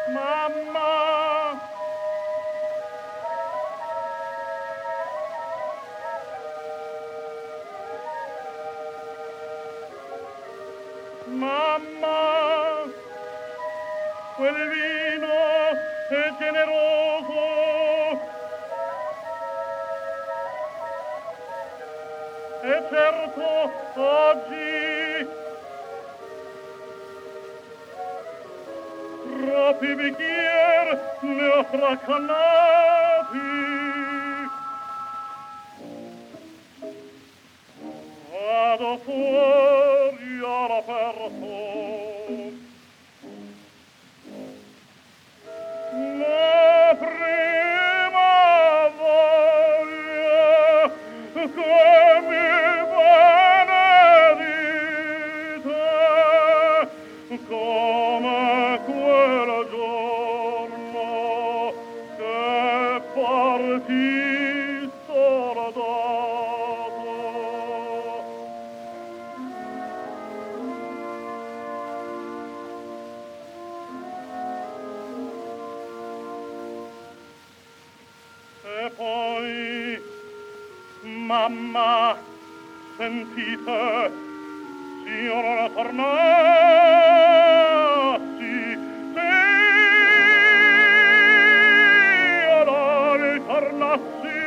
Mamma, mamma, quel vino è generoso, e certo oggi troppi bicchier ne ho fracannati. Vado fuori all'aperto, la prima voglia che mi benedite, come quel giorno che partì soldato. E poi, mamma, sentite, s'io non tornassi, se io non tornassi,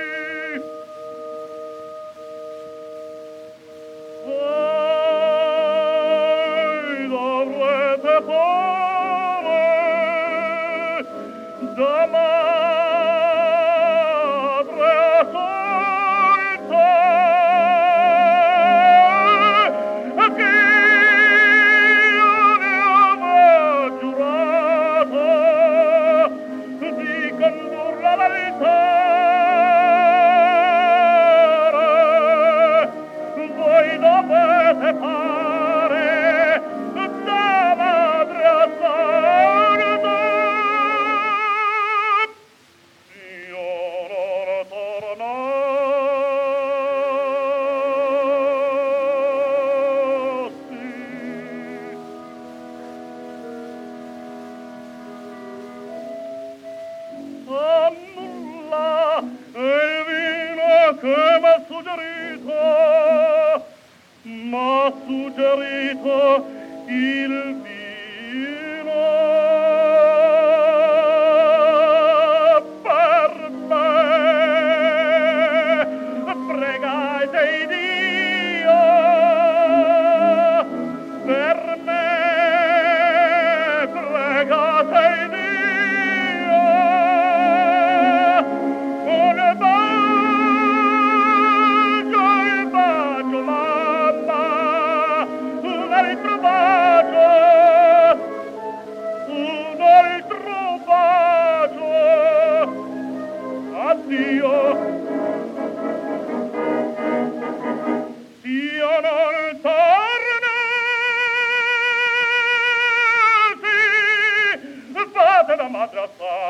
voi dovrete fare da madre assolta, che io ne avevo giurato di condurla all'altare. Voi dovete fare da madre assolta. Io non tornassi. Annulla il vino che m'ha suggerito il vino per me. Pregate Dio per me, pregate Dio. Un bacio, mamma, un altro bacio, addio. Io non tornassi, fate da madre a